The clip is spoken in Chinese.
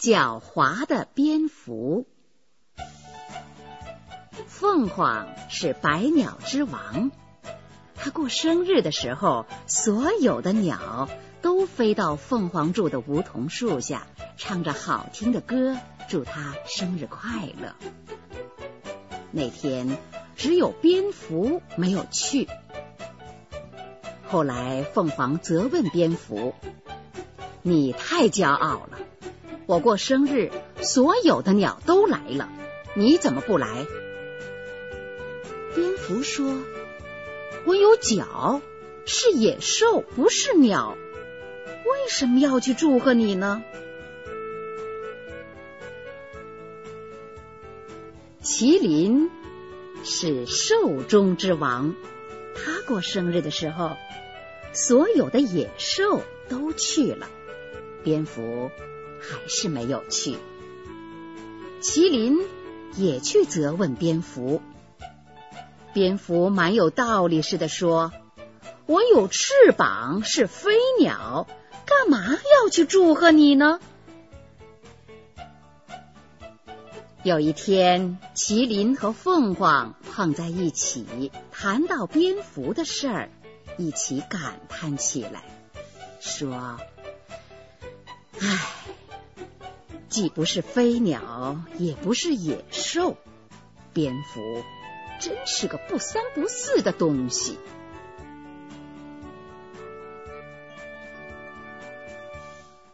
狡猾的蝙蝠。凤凰是百鸟之王，他过生日的时候，所有的鸟都飞到凤凰住的梧桐树下，唱着好听的歌，祝他生日快乐。那天只有蝙蝠没有去。后来凤凰责问蝙蝠：你太骄傲了，我过生日，所有的鸟都来了，你怎么不来？蝙蝠说：我有脚，是野兽，不是鸟，为什么要去祝贺你呢？麒麟是兽中之王，他过生日的时候，所有的野兽都去了，蝙蝠还是没有去。麒麟也去责问蝙蝠，蝙蝠蛮有道理似的说：我有翅膀，是飞鸟，干嘛要去祝贺你呢？有一天，麒麟和凤凰碰在一起，谈到蝙蝠的事儿，一起感叹起来，说：唉，既不是飞鸟，也不是野兽，蝙蝠真是个不三不四的东西。